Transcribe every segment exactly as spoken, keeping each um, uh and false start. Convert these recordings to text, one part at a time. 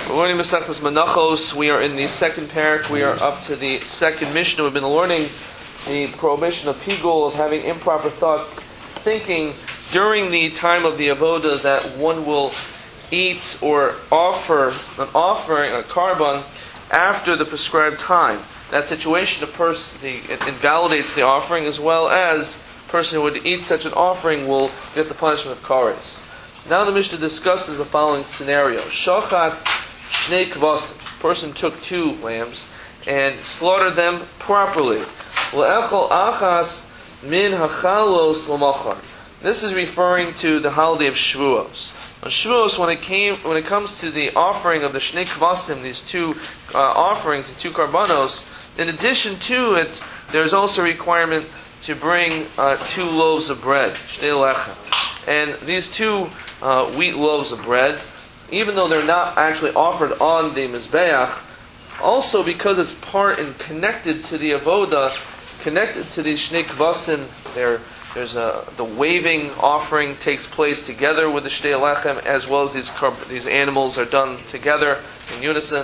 We're learning Masechtas Menachos. We are in the second parak. We are up to the second Mishnah. We've been learning the prohibition of pigul, of having improper thoughts, thinking during the time of the avodah that one will eat or offer an offering, a karban, after the prescribed time. That situation, the person, the, it invalidates the offering, as well as the person who would eat such an offering will get the punishment of kares. Now the Mishnah discusses the following scenario: Shochat shnei kvasim. Person took two lambs and slaughtered them properly. Le'echol achas min hachalos l'machar. This is referring to the holiday of Shavuos. On Shavuos, when it came, when it comes to the offering of the shnei kvasim, these two uh, offerings, the two karbanos, in addition to it, there's also a requirement to bring uh, two loaves of bread, shnei lechem. And these two uh, wheat loaves of bread, even though they're not actually offered on the Mizbeach, also because it's part and connected to the avodah, connected to these shnei kvasim, there, there's a, the waving offering takes place together with the shnei lechem, as well as these carb, these animals are done together in unison.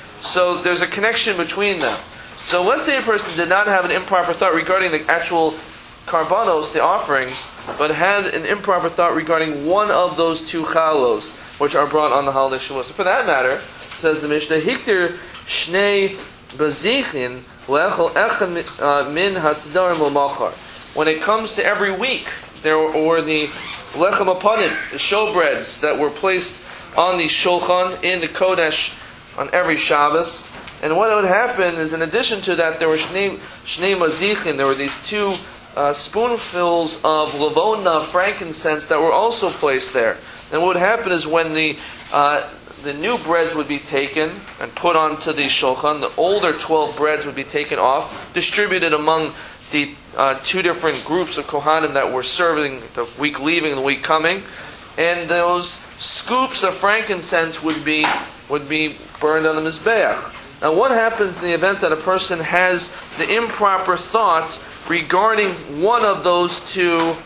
So there's a connection between them. So let's say a person did not have an improper thought regarding the actual karbanos, the offerings, but had an improper thought regarding one of those two chalos, which are brought on the holiday Shavuos. So for that matter, says the Mishnah, Hiktir shnei bazichin le'echol echad min hasdarim l'machar. When it comes to every week, there were the lechem apanim, the showbreads that were placed on the shulchan in the kodesh on every Shabbos. And what would happen is, in addition to that, there were shnei shnei mazichin. There were these two Uh, spoonfuls of lavona, frankincense, that were also placed there. And what would happen is when the uh, the new breads would be taken and put onto the shulchan, the older twelve breads would be taken off, distributed among the uh, two different groups of kohanim that were serving the week leaving and the week coming, and those scoops of frankincense would be would be burned on the mizbeach. Now, what happens in the event that a person has the improper thought regarding one of those two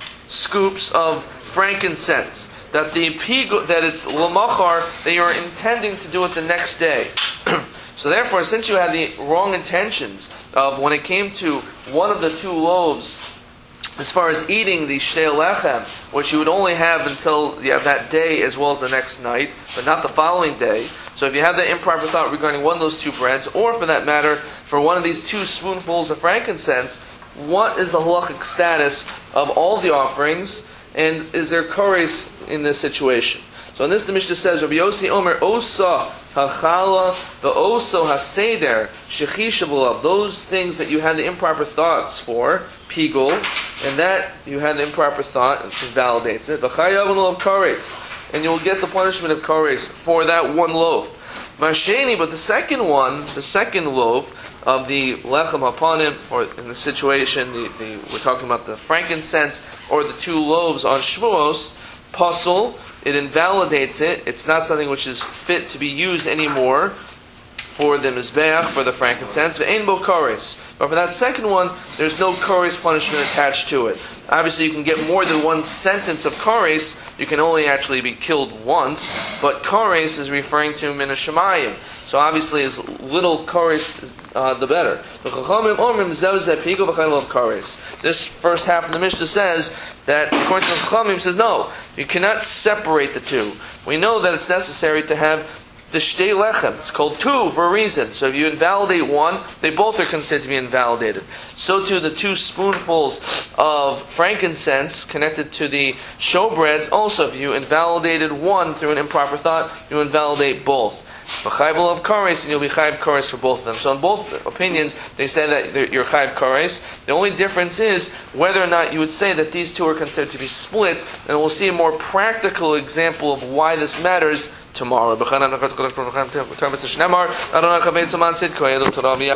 scoops of frankincense, that the pigu, that it's lamachar, they are intending to do it the next day? So therefore, since you had the wrong intentions of when it came to one of the two loaves, as far as eating the shnei lechem, which you would only have until yeah, that day as well as the next night, but not the following day. So if you have that improper thought regarding one of those two breads, or for that matter, for one of these two spoonfuls of frankincense, what is the halachic status of all the offerings, and is there kares in this situation? So in this, the Mishnah says, Rabbi Yossi Omer, Osa hachala ve'oso haseder shechishav l'lav. Those things that you had the improper thoughts for, pigul, and that you had the improper thought, it validates it. V'chayav l'lav kares, and you'll get the punishment of kares for that one loaf. Masheni, but the second one, the second loaf of the lechem hapanim, or in the situation, the, the, we're talking about the frankincense, or the two loaves on Shavuos, pasul, it invalidates it. It's not something which is fit to be used anymore for the mizbeach, for the frankincense. Ve'ein bo kares. But for that second one, there's no kares punishment attached to it. Obviously, you can get more than one sentence of kares. You can only actually be killed once. But kares is referring to min hashamayim. So obviously, as little kares, uh, the better. This first half of the Mishnah says that, according to the Chachamim, says no, you cannot separate the two. We know that it's necessary to have the shtei lechem. It's called two for a reason. So if you invalidate one, they both are considered to be invalidated. So too, the two spoonfuls of frankincense connected to the showbreads, also if you invalidated one through an improper thought, you invalidate both. V'chayv of kares, and you'll be chayv kares for both of them. So in both opinions, they say that you're chayv kares. The only difference is whether or not you would say that these two are considered to be split, and we'll see a more practical example of why this matters tomorrow.